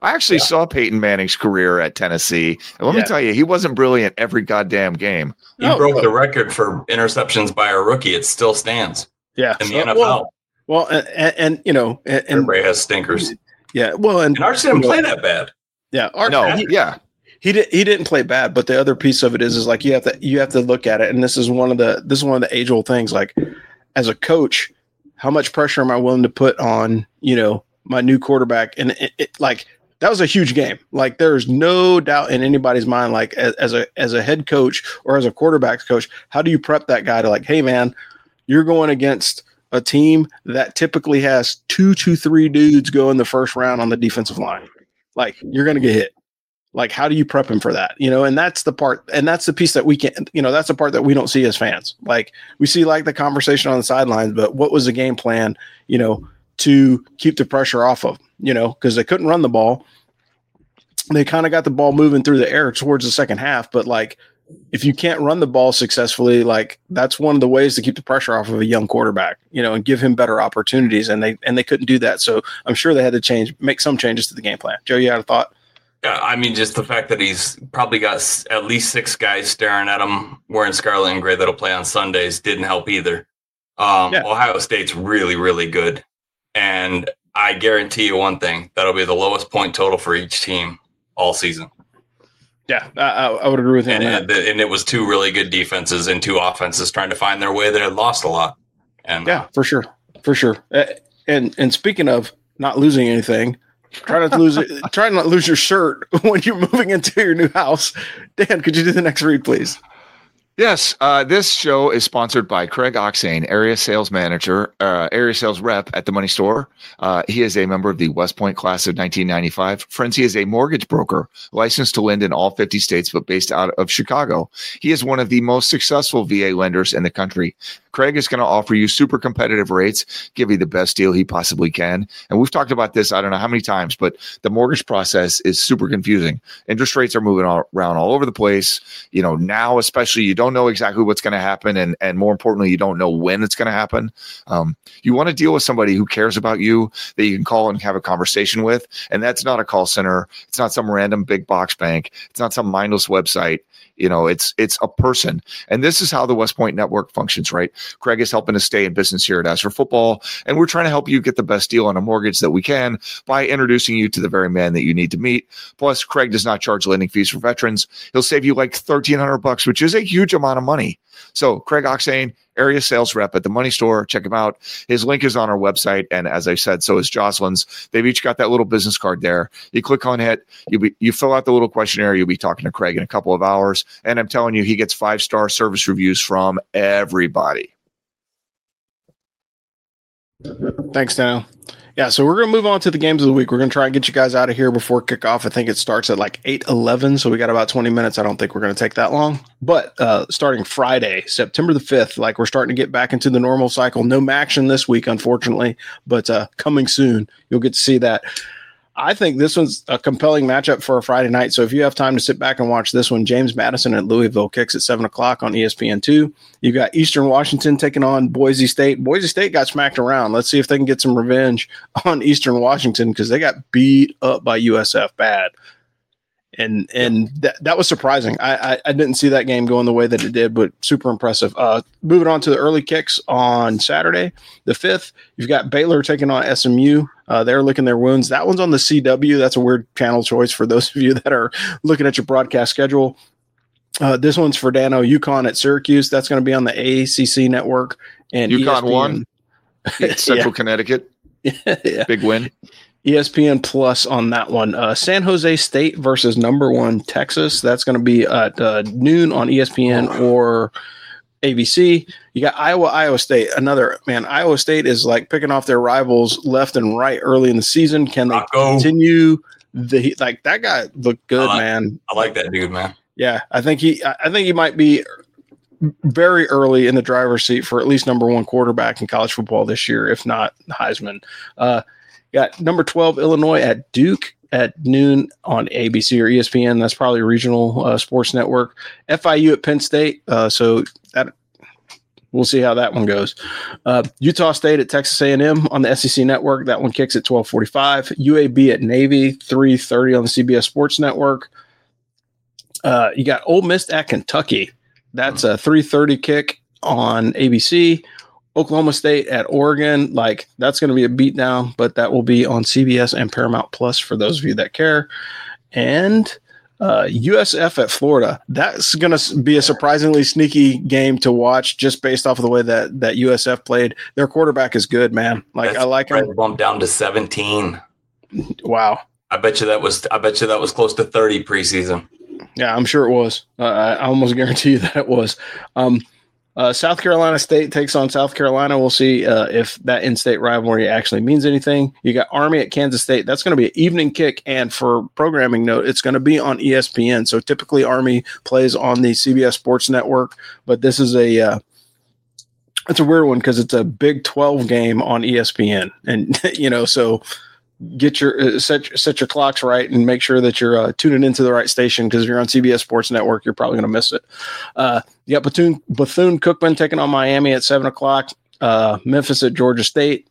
I actually Yeah. saw Peyton Manning's career at Tennessee. And let Yeah. me tell you, he wasn't brilliant every goddamn game. He Oh, broke oh. the record for interceptions by a rookie. It still stands Yeah. in the Uh, N F L. Well, well and, and, and you know, and, and Everybody has stinkers. yeah, well, and And Arch didn't you know, play that bad. yeah, Art, No, he, yeah. he did he didn't play bad, but the other piece of it is is like you have to you have to look at it, and this is one of the this is one of the age old things. Like as a coach, how much pressure am I willing to put on you know my new quarterback? And it, it like that was a huge game. Like there's no doubt in anybody's mind. Like as, as a as a head coach or as a quarterback's coach, how do you prep that guy to like, hey man, you're going against a team that typically has two to three dudes go in the first round on the defensive line. Like you're going to get hit. Like, how do you prep him for that? You know, and that's the part, and that's the piece that we can't, you know, that's the part that we don't see as fans. Like we see like the conversation on the sidelines, but what was the game plan, you know, to keep the pressure off of, you know, because they couldn't run the ball. They kind of got the ball moving through the air towards the second half, but like, if you can't run the ball successfully, like that's one of the ways to keep the pressure off of a young quarterback, you know, and give him better opportunities. And they, and they couldn't do that. So I'm sure they had to change, make some changes to the game plan. Joe, you had a thought? Yeah, I mean, just the fact that he's probably got s- at least six guys staring at him wearing scarlet and gray that'll play on Sundays didn't help either. Um, Yeah. Ohio State's really, really good. And I guarantee you one thing, that'll be the lowest point total for each team all season. Yeah, I, I I would agree with him. And, on that. and, and it was two really good defenses and two offenses trying to find their way that had lost a lot. And Yeah, for sure, for sure. Uh, and and speaking of not losing anything, try not to lose it. Try not to lose your shirt when you're moving into your new house. Dan, could you do the next read, please? Yes, uh, this show is sponsored by Craig Oxane, area sales manager, uh, area sales rep at the Money Store. Uh, he is a member of the West Point class of nineteen ninety-five. Friends, he is a mortgage broker licensed to lend in all fifty states, but based out of Chicago. He is one of the most successful V A lenders in the country. Craig is going to offer you super competitive rates, give you the best deal he possibly can. And we've talked about this, I don't know how many times, but the mortgage process is super confusing. Interest rates are moving all around all over the place. You know, now especially, you don't know exactly what's going to happen. And, and more importantly, you don't know when it's going to happen. Um, you want to deal with somebody who cares about you, that you can call and have a conversation with. And that's not a call center. It's not some random big box bank. It's not some mindless website. You know, it's it's a person. And this is how the West Point Network functions, right? Craig is helping us stay in business here at As for Football. And we're trying to help you get the best deal on a mortgage that we can by introducing you to the very man that you need to meet. Plus, Craig does not charge lending fees for veterans. He'll save you like thirteen hundred bucks, which is a huge amount of money. So Craig Oxane, area sales rep at the Money Store. Check him out. His link is on our website. And as I said, so is Jocelyn's. They've each got that little business card there. You click on it. You be, you fill out the little questionnaire. You'll be talking to Craig in a couple of hours. And I'm telling you, he gets five-star service reviews from everybody. Thanks, Dano. Yeah, so we're going to move on to the games of the week. We're going to try and get you guys out of here before kickoff. I think it starts at like eight eleven, so we got about twenty minutes. I don't think we're going to take that long. But uh, starting Friday, September the fifth, like we're starting to get back into the normal cycle. No action this week, unfortunately, but uh, coming soon. You'll get to see that. I think this one's a compelling matchup for a Friday night. So if you have time to sit back and watch this one, James Madison at Louisville kicks at seven o'clock on E S P N two. You got Eastern Washington taking on Boise State. Boise State got smacked around. Let's see if they can get some revenge on Eastern Washington because they got beat up by U S F bad. And and that, that was surprising. I, I I didn't see that game going the way that it did, but super impressive. Uh, moving on to the early kicks on Saturday, the fifth, you've got Baylor taking on S M U. Uh, they're licking their wounds. That one's on the C W. That's a weird channel choice for those of you that are looking at your broadcast schedule. Uh, this one's for Dano, UConn at Syracuse. That's going to be on the A C C network. And UConn E S P N. won. Central Connecticut. Yeah. Big win. E S P N Plus on that one. Uh, San Jose State versus number one Texas. That's going to be at uh, noon on E S P N or A B C. You got Iowa, Iowa State. Another, man, Iowa State is like picking off their rivals left and right early in the season. Can they Rocco. continue the like that guy looked good, I like- man. I like that dude, man. Yeah, I think he I think he might be very early in the driver's seat for at least number one quarterback in college football this year, if not Heisman. Uh, got number twelve Illinois at Duke at noon on A B C or E S P N. That's probably a regional uh, sports network. F I U at Penn State. Uh, so that we'll see how that one goes. Uh, Utah State at Texas A and M on the S E C Network. That one kicks at twelve forty-five. U A B at Navy, three thirty on the C B S Sports Network. Uh, you got Ole Miss at Kentucky. That's a three thirty kick on A B C. Oklahoma State at Oregon. Like, that's going to be a beatdown, but that will be on C B S and Paramount Plus for those of you that care. And uh, U S F at Florida. That's going to be a surprisingly sneaky game to watch just based off of the way that, that U S F played. Their quarterback is good, man. Like, That's I like him. Bumped down to seventeen. Wow. I bet you that was. I bet you that was close to thirty preseason. Yeah, I'm sure it was. Uh, I almost guarantee you that it was. Um, uh, South Carolina State takes on South Carolina. We'll see uh, if that in-state rivalry actually means anything. You got Army at Kansas State. That's going to be an evening kick. And for programming note, it's going to be on E S P N. So typically Army plays on the C B S Sports Network, but this is a uh, it's a weird one because it's a Big twelve game on E S P N, and you know so. Get your uh, set set your clocks right and make sure that you're uh, tuning into the right station, because if you're on C B S Sports Network, you're probably going to miss it. Uh, you got Bethune Bethune Cookman taking on Miami at seven o'clock. Uh, Memphis at Georgia State,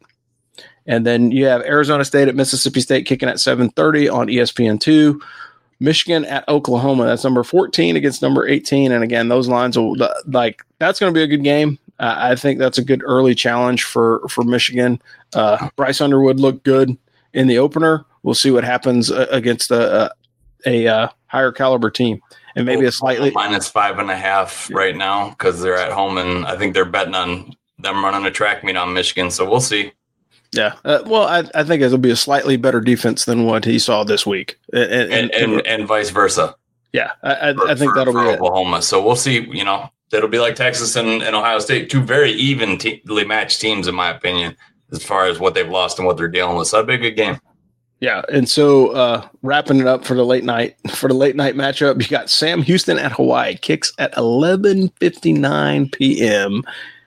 and then you have Arizona State at Mississippi State kicking at seven thirty on E S P N two. Michigan at Oklahoma. That's number fourteen against number eighteen, and again, those lines will like that's going to be a good game. Uh, I think that's a good early challenge for for Michigan. Uh, Bryce Underwood looked good in the opener. We'll see what happens uh, against a, a, a uh, higher caliber team, and maybe a slightly minus five and a half right now because they're at home, and I think they're betting on them running a track meet on Michigan. So we'll see. Yeah, uh, well, I, I think it'll be a slightly better defense than what he saw this week, and and, and, and, and vice versa. Yeah, I, I, for, I think for, that'll for be Oklahoma. It. So we'll see. You know, it'll be like Texas and, and Ohio State, two very evenly matched teams, in my opinion, as far as what they've lost and what they're dealing with. So that'd be a good game. Yeah, and so uh, wrapping it up for the late night for the late night matchup, you got Sam Houston at Hawaii, kicks at eleven fifty-nine p.m.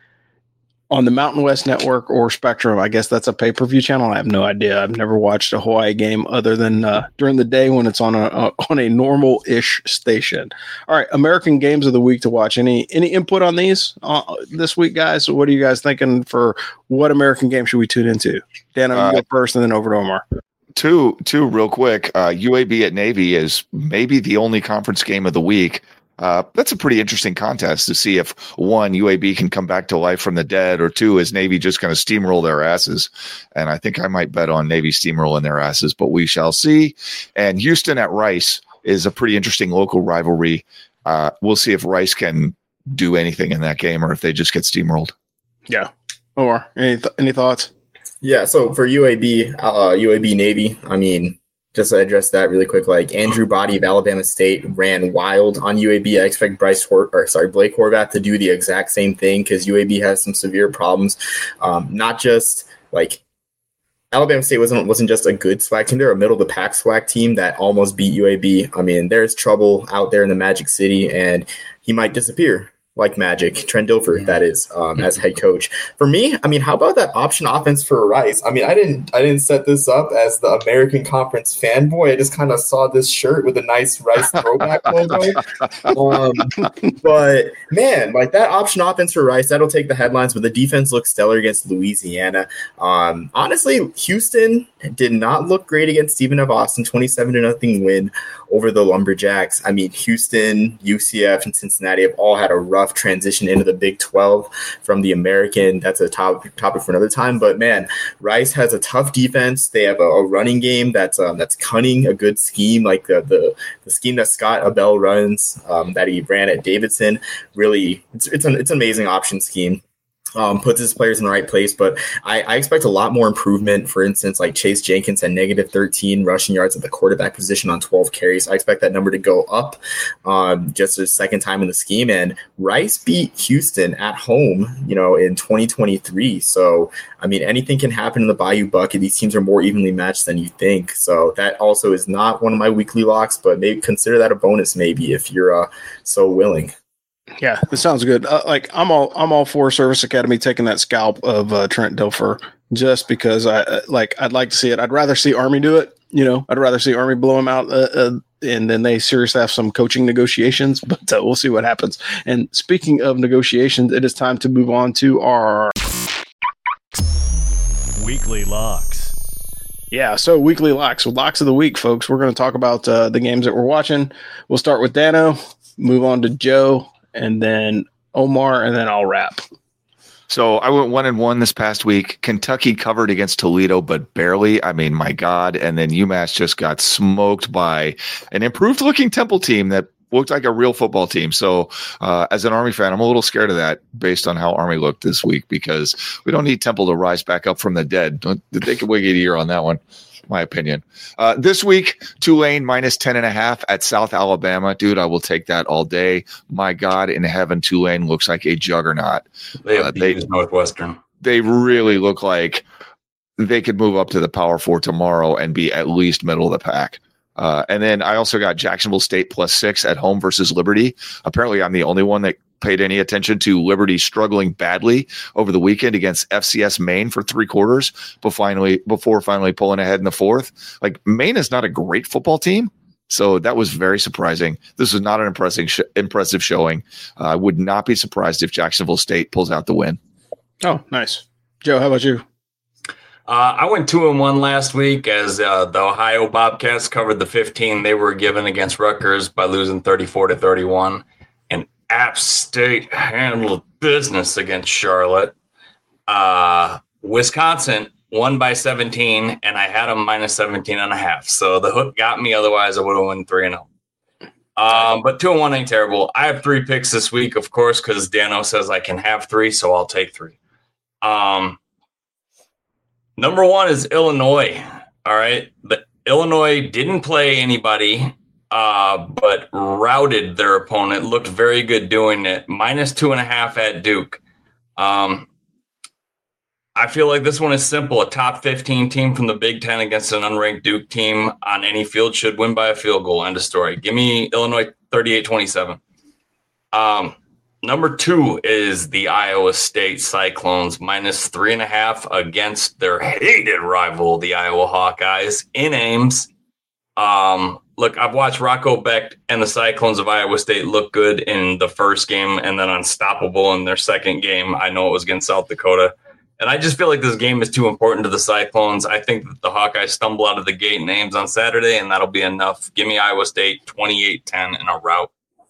on the Mountain West Network or Spectrum. I guess that's a pay-per-view channel. I have no idea. I've never watched a Hawaii game other than uh, during the day when it's on a uh, on a normal-ish station. All right, American games of the week to watch. Any any input on these uh, this week, guys? What are you guys thinking for what American game should we tune into? Dan, I'm going to go first and then over to Omar. Two, two real quick. Uh, U A B at Navy is maybe the only conference game of the week. Uh, that's a pretty interesting contest to see if, one, U A B can come back to life from the dead, or two, is Navy just going to steamroll their asses? And I think I might bet on Navy steamrolling their asses, but we shall see. And Houston at Rice is a pretty interesting local rivalry. Uh, we'll see if Rice can do anything in that game or if they just get steamrolled. Yeah. Or any th- any thoughts? Yeah, so for U A B, uh, U A B Navy, I mean, just to address that really quick, like Andrew Body of Alabama State ran wild on U A B. I expect Bryce Hor- or sorry Blake Horvath to do the exact same thing because U A B has some severe problems. Um, not just like Alabama State wasn't wasn't just a good SWAC team; they're a middle of the pack SWAC team that almost beat U A B. I mean, there's trouble out there in the Magic City, and he might disappear. Like Magic, Trent Dilfer, that is, um, as head coach. For me, I mean, how about that option offense for Rice? I mean, I didn't, I didn't set this up as the American Conference fanboy. I just kind of saw this shirt with a nice Rice throwback logo. Um, but man, like that option offense for Rice, that'll take the headlines. But the defense looks stellar against Louisiana. Um, honestly, Houston did not look great against Stephen F. Austin, twenty-seven to nothing win over the Lumberjacks. I mean, Houston, U C F, and Cincinnati have all had a rough transition into the Big twelve from the American. That's a topic topic for another time. But man, Rice has a tough defense. They have a, a running game that's um, that's cunning, a good scheme like the the, the scheme that Scott Abell runs um, that he ran at Davidson. Really, it's it's an it's an amazing option scheme. Um, puts his players in the right place, but I, I expect a lot more improvement. For instance, like Chase Jenkins had negative thirteen rushing yards at the quarterback position on twelve carries. I expect that number to go up um, just a second time in the scheme. And Rice beat Houston at home, you know, in twenty twenty-three. So, I mean, anything can happen in the Bayou Bucket. These teams are more evenly matched than you think. So that also is not one of my weekly locks, but maybe consider that a bonus maybe if you're uh, so willing. Yeah, this sounds good. Uh, like I'm all I'm all for Service Academy taking that scalp of uh, Trent Dilfer just because I uh, like I'd like to see it. I'd rather see Army do it. You know, I'd rather see Army blow him out uh, uh, and then they seriously have some coaching negotiations, but uh, we'll see what happens. And speaking of negotiations, it is time to move on to our Weekly Locks. Yeah, so weekly locks. Locks of the week, folks. We're going to talk about uh, the games that we're watching. We'll start with Dano, move on to Joe, and then Omar, and then I'll wrap. So I went one and one this past week. Kentucky covered against Toledo, but barely. I mean, my God. And then UMass just got smoked by an improved looking Temple team that looked like a real football team. So uh, as an Army fan, I'm a little scared of that based on how Army looked this week, because we don't need Temple to rise back up from the dead. Don't, they could wait a year on that one. My opinion. Uh, this week, Tulane minus ten and a half at South Alabama. Dude, I will take that all day. My God in heaven, Tulane looks like a juggernaut. They have uh, they, Northwestern. They really look like they could move up to the Power Four tomorrow and be at least middle of the pack. Uh, and then I also got Jacksonville State plus six at home versus Liberty. Apparently, I'm the only one that paid any attention to Liberty struggling badly over the weekend against F C S Maine for three quarters, but finally before finally pulling ahead in the fourth. Like, Maine is not a great football team, so that was very surprising. This was not an impressive sh- impressive showing. Uh, I would not be surprised if Jacksonville State pulls out the win. Oh, nice. Joe, how about you? Uh, I went two and one last week as uh, the Ohio Bobcats covered the fifteen they were given against Rutgers by losing thirty-four to thirty-one. And App State handled business against Charlotte. Uh, Wisconsin won by seventeen, and I had them minus seventeen and a half. So the hook got me. Otherwise, I would have won three and zero. Um, but two and one ain't terrible. I have three picks this week, of course, because Dano says I can have three, so I'll take three. Um. Number one is Illinois. All right. The Illinois didn't play anybody, uh, but routed their opponent. Looked very good doing it. Minus two and a half at Duke. Um, I feel like this one is simple. A top fifteen team from the Big Ten against an unranked Duke team on any field should win by a field goal. End of story. Give me Illinois thirty-eight twenty-seven. Um, Number two is the Iowa State Cyclones, minus three and a half against their hated rival, the Iowa Hawkeyes, in Ames. Um, look, I've watched Rocco Becht and the Cyclones of Iowa State look good in the first game and then unstoppable in their second game. I know it was against South Dakota. And I just feel like this game is too important to the Cyclones. I think that the Hawkeyes stumble out of the gate in Ames on Saturday, and that'll be enough. Give me Iowa State twenty-eight ten in a rout.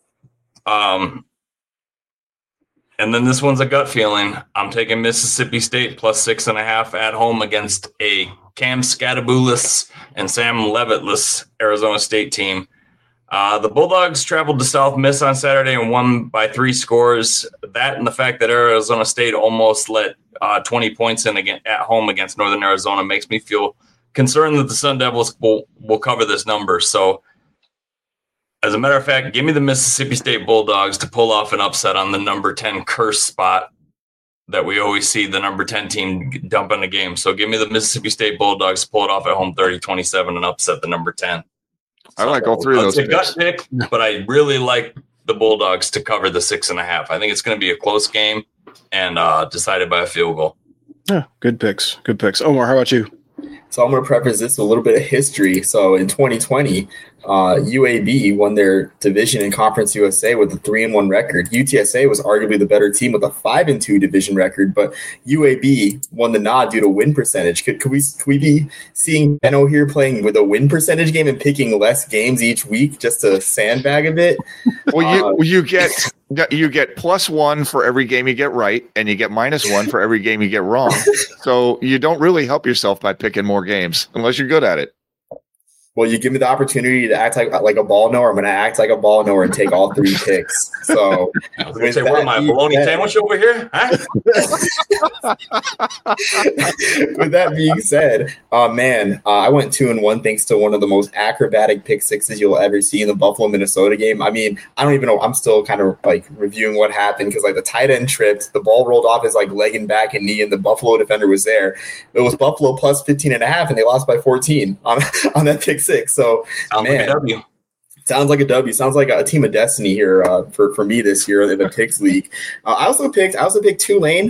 Um, And then this one's a gut feeling. I'm taking Mississippi State plus six and a half at home against a Cam Scattaboolis and Sam Levitt-less Arizona State team. Uh, the Bulldogs traveled to South Miss on Saturday and won by three scores. That and the fact that Arizona State almost let uh, twenty points in again, at home against Northern Arizona makes me feel concerned that the Sun Devils will, will cover this number. So, as a matter of fact, give me the Mississippi State Bulldogs to pull off an upset on the number ten curse spot that we always see the number ten team dump in a game. So give me the Mississippi State Bulldogs to pull it off at home thirty twenty-seven and upset the number ten. I like all three of those picks. It's a gut pick, but I really like the Bulldogs to cover the six and a half. I think it's going to be a close game and uh, decided by a field goal. Yeah, good picks. Good picks. Omar, how about you? So I'm going to preface this with a little bit of history. So in twenty twenty, uh, U A B won their division in Conference U S A with a three and one record. U T S A was arguably the better team with a five and two division record, but U A B won the nod due to win percentage. Could, could we could we be seeing Benno here playing with a win percentage game and picking less games each week just to sandbag a bit? Well, you uh, you get you get plus one for every game you get right, and you get minus one for every game you get wrong. So you don't really help yourself by picking more games unless you're good at it. Well, you give me the opportunity to act like like a ball knower. I'm going to act like a ball knower and take all three picks. So, I was going to say, what am I, a bologna said, sandwich over here? Huh? With that being said, uh, man, uh, I went two and one thanks to one of the most acrobatic pick sixes you'll ever see in the Buffalo Minnesota game. I mean, I don't even know. I'm still kind of like reviewing what happened because like the tight end tripped, the ball rolled off his like leg and back and knee, and the Buffalo defender was there. It was Buffalo plus fifteen and a half, and they lost by fourteen on on that pick six. So, Sounds man, like a W. Sounds like a W. Sounds like a, a team of destiny here uh, for, for me this year in the picks league. Uh, I also picked I also picked Tulane.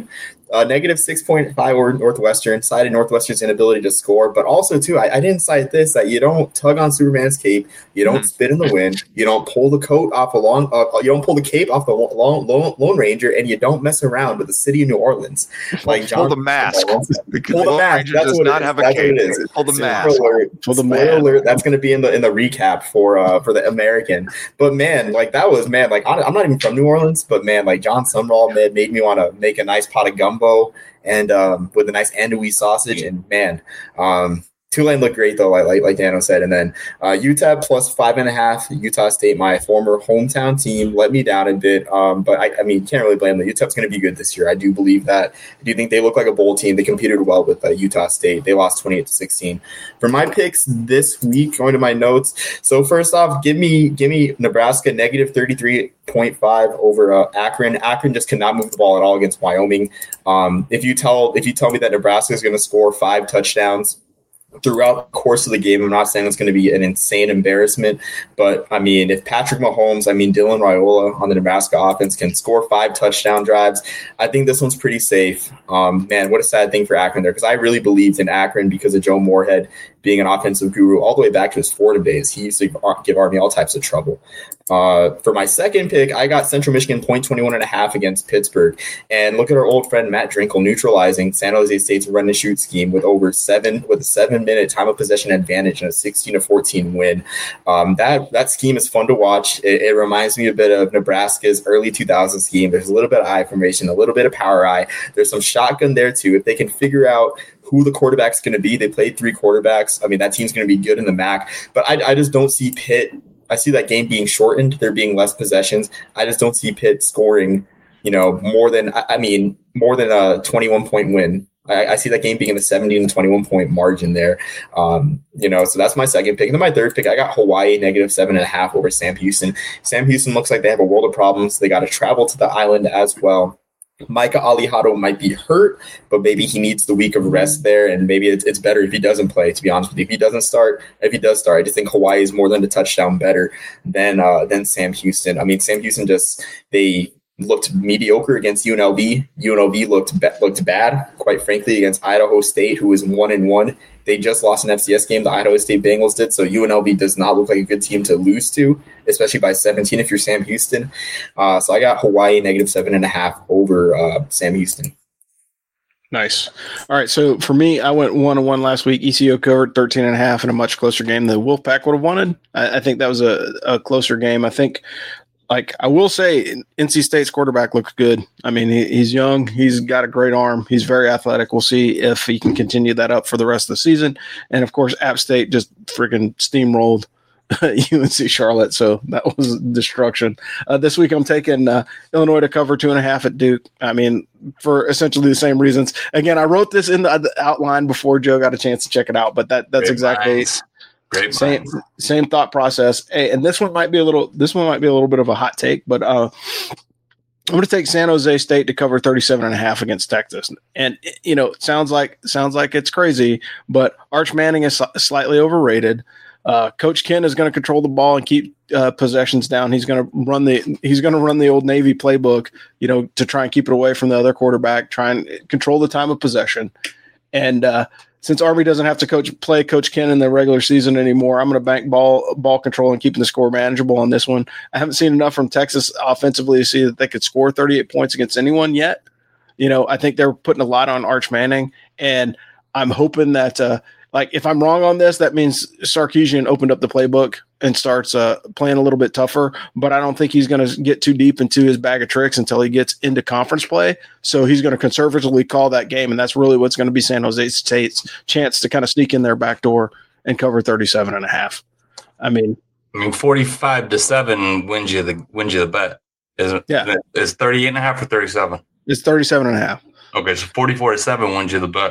Uh, negative six point five over Northwestern, cited Northwestern's inability to score, but also, too, I, I didn't cite this, that you don't tug on Superman's cape, you don't mm-hmm. spit in the wind, you don't pull the coat off a long, uh, you don't pull the cape off the long, long, Lone Ranger, and you don't mess around with the city of New Orleans. Like John, pull the mask. Pull the mask. That's does what not it have is. a That's cape. What it is. Pull the Spoiler mask. Alert. Pull the Spoiler mask. alert. That's going to be in the in the recap for uh for the American. But man, like that was man, like I'm not even from New Orleans, but man, like John Sumrall made made me want to make a nice pot of gumbo. And um, with a nice andouille sausage, and man, um, Tulane looked great though, like like, like Dano said. And then uh, Utah plus five and a half. Utah State, my former hometown team, let me down a bit. Um, but I, I mean, can't really blame them. Utah's going to be good this year. I do believe that. I do think they look like a bowl team. They competed well with uh, Utah State. They lost twenty-eight to sixteen. For my picks this week, going to my notes. So first off, give me give me Nebraska negative thirty-three point five over uh, Akron. Akron just cannot move the ball at all against Wyoming. Um, if you tell if you tell me that Nebraska is going to score five touchdowns throughout the course of the game, I'm not saying it's going to be an insane embarrassment, but I mean, if Patrick Mahomes, I mean, Dylan Raiola on the Nebraska offense can score five touchdown drives, I think this one's pretty safe. Um, man, what a sad thing for Akron there, because I really believed in Akron because of Joe Moorhead being an offensive guru all the way back to his Fordham days. He used to give Army all types of trouble. Uh, for my second pick, I got Central Michigan point twenty-one and a half against Pittsburgh. And look at our old friend Matt Drinkle neutralizing San Jose State's run and shoot scheme with over seven, with a seven minute time of possession advantage and a sixteen to fourteen win. Um, that, that scheme is fun to watch. It, it reminds me a bit of Nebraska's early two thousands scheme. There's a little bit of eye formation, a little bit of power eye. There's some shotgun there too. If they can figure out who the quarterback's going to be, they played three quarterbacks. I mean, that team's going to be good in the M A C, but I, I just don't see Pitt. I see that game being shortened. There being less possessions. I just don't see Pitt scoring, you know, more than, I mean, more than a twenty-one point win. I, I see that game being in the seventeen and twenty-one point margin there. Um, you know, so that's my second pick. And then my third pick, I got Hawaii negative seven and a half over Sam Houston. Sam Houston looks like they have a world of problems. They got to travel to the island as well. Micah Alihado might be hurt, but maybe he needs the week of rest there, and maybe it's, it's better if he doesn't play, to be honest with you. If he doesn't start, if he does start, I just think Hawaii is more than a touchdown better than uh, than Sam Houston. I mean, Sam Houston just, they looked mediocre against U N L V. U N L V looked looked bad, quite frankly, against Idaho State, who is one and one. They just lost an F C S game. The Idaho State Bengals did, so U N L V does not look like a good team to lose to, especially by seventeen if you're Sam Houston. Uh, so I got Hawaii negative seven and a half over uh, Sam Houston. Nice. All right. So for me, I went one and one last week. E C U covered thirteen and a half in a much closer game than Wolfpack would have wanted. I, I think that was a, a closer game. I think, like, I will say N C State's quarterback looks good. I mean, he, he's young. He's got a great arm. He's very athletic. We'll see if he can continue that up for the rest of the season. And of course, App State just freaking steamrolled U N C Charlotte. So that was destruction. Uh, this week, I'm taking uh, Illinois to cover two and a half at Duke. I mean, for essentially the same reasons. Again, I wrote this in the, the outline before Joe got a chance to check it out, but that that's Great exactly minds. Great same minds. same thought process. Hey, and this one might be a little. This one might be a little bit of a hot take, but uh, I'm going to take San Jose State to cover thirty-seven and a half against Texas. And you know, it sounds like sounds like it's crazy, but Arch Manning is slightly overrated. Uh, Coach Ken is going to control the ball and keep uh, possessions down. He's going to run the he's going to run the old Navy playbook, you know, to try and keep it away from the other quarterback, try and control the time of possession. And uh, since Army doesn't have to coach play Coach Ken in the regular season anymore, I'm going to bank ball ball control and keeping the score manageable on this one. I haven't seen enough from Texas offensively to see that they could score thirty-eight points against anyone yet. You know, I think they're putting a lot on Arch Manning, and I'm hoping that uh, – like, if I'm wrong on this, that means Sarkisian opened up the playbook and starts uh, playing a little bit tougher. But I don't think he's going to get too deep into his bag of tricks until he gets into conference play. So he's going to conservatively call that game, and that's really what's going to be San Jose State's chance to kind of sneak in their back door and cover thirty-seven and a half. I mean, I mean, forty-five to seven wins you the wins you the bet. Is it? Yeah, is thirty-eight and a half or thirty-seven? It's thirty-seven and a half. Okay, so forty-four to seven wins you the bet.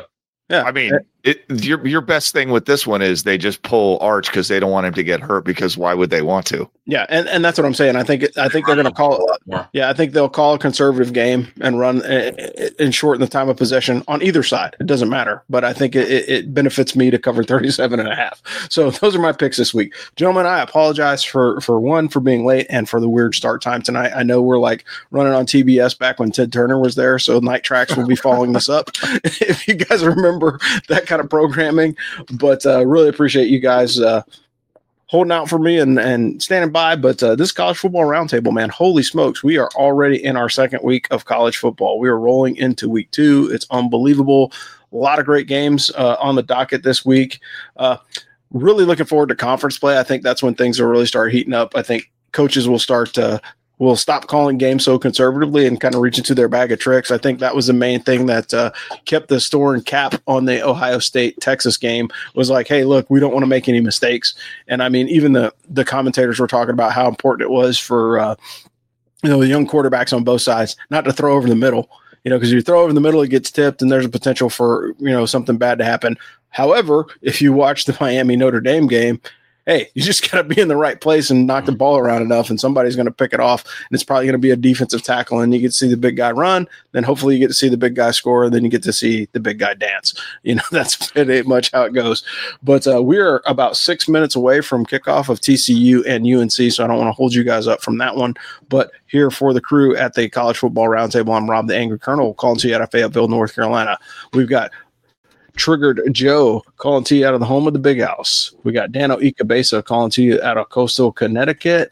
Yeah, I mean, it, your your best thing with this one is they just pull Arch because they don't want him to get hurt. Because why would they want to? Yeah, and, and that's what I'm saying. I think I think they're going to call it. Yeah, I think they'll call a conservative game and run and shorten the time of possession on either side. It doesn't matter, but I think it, it benefits me to cover thirty-seven and a half. So those are my picks this week, gentlemen. I apologize for for one for being late and for the weird start time tonight. I know we're like running on T B S back when Ted Turner was there, so Night Tracks will be following this up if you guys remember that kind of programming. But uh, really appreciate you guys uh, holding out for me and, and standing by. But uh, this college football roundtable, man, holy smokes, we are already in our second week of college football. We are rolling into week two. It's unbelievable. A lot of great games uh, on the docket this week. Uh, really looking forward to conference play. I think that's when things will really start heating up. I think coaches will start to will stop calling games so conservatively and kind of reach into their bag of tricks. I think that was the main thing that uh, kept the store and cap on the Ohio State-Texas game was like, hey, look, we don't want to make any mistakes. And, I mean, even the the commentators were talking about how important it was for, uh, you know, the young quarterbacks on both sides not to throw over the middle, you know, because if you throw over the middle, it gets tipped and there's a potential for, you know, something bad to happen. However, if you watch the Miami-Notre Dame game, hey, you just got to be in the right place and knock the ball around enough, and somebody's going to pick it off, and it's probably going to be a defensive tackle, and you get to see the big guy run, then hopefully you get to see the big guy score, and then you get to see the big guy dance. You know, that's pretty much how it goes. But uh, we're about six minutes away from kickoff of T C U and U N C, so I don't want to hold you guys up from that one. But here for the crew at the College Football Roundtable, I'm Rob the Angry Colonel, calling to you out of Fayetteville, North Carolina. We've got Triggered Joe calling to you out of the home of the Big House. We got Dano Ikabesa calling to you out of coastal Connecticut.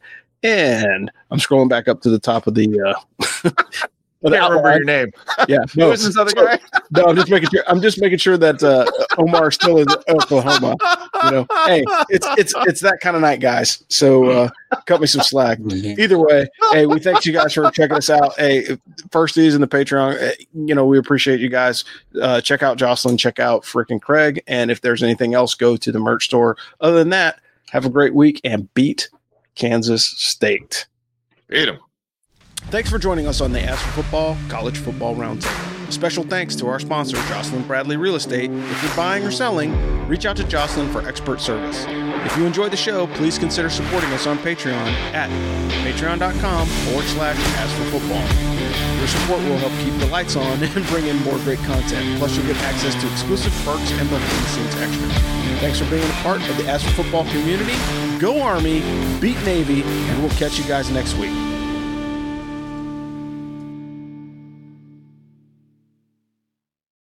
And I'm scrolling back up to the top of the uh I can't remember your name. Yeah. No, Who is this other guy? no, I'm just making sure I'm just making sure that uh Omar still is Oklahoma. You know, hey, it's it's it's that kind of night, guys. So uh cut me some slack. Either way, hey, we thank you guys for checking us out. Hey, firsties in the Patreon, you know, we appreciate you guys. Uh check out Jocelyn, check out freaking Craig, and if there's anything else, go to the merch store. Other than that, have a great week and beat Kansas State. Beat them. Thanks for joining us on the Ask for Football College Football Roundtable. A special thanks to our sponsor, Jocelyn Bradley Real Estate. If you're buying or selling, reach out to Jocelyn for expert service. If you enjoyed the show, please consider supporting us on Patreon at patreon.com forward slash Ask for Football. Your support will help keep the lights on and bring in more great content. Plus, you'll get access to exclusive perks and behind-the-scenes extras. Thanks for being a part of the Ask for Football community. Go Army, beat Navy, and we'll catch you guys next week.